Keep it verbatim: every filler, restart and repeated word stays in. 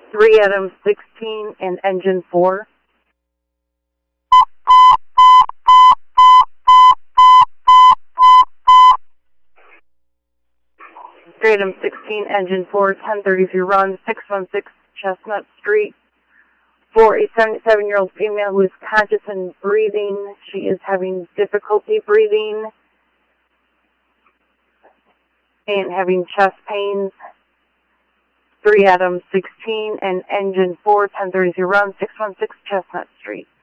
three Adams sixteen and engine four. three Adams sixteen, engine four, ten thirty-three run, six one six Chestnut Street, for a seventy-seven-year-old female who is conscious and breathing. She is having difficulty breathing and having chest pains. three Adams sixteen and engine four, ten thirty-three run, six one six Chestnut Street.